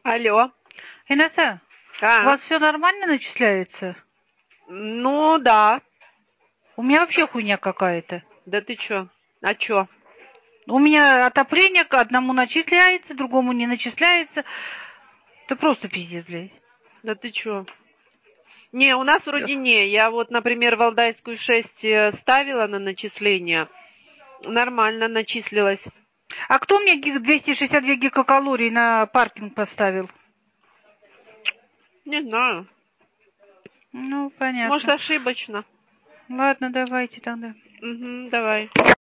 Алло. Инесса, у А, вас все нормально начисляется? ну да. У меня вообще хуйня какая-то. Да ты чё? А чё? У меня отопление к одному начисляется, другому не начисляется. Это просто пиздец, блядь. Да ты чё? Не, у нас вроде не. Я вот, например, Валдайскую 6 ставила на начисление. Нормально начислилась. А кто мне 262 гигакалорий на паркинг поставил? Не знаю. Ну, Может, понятно. ошибочно. Ладно, давайте тогда. Угу, давай.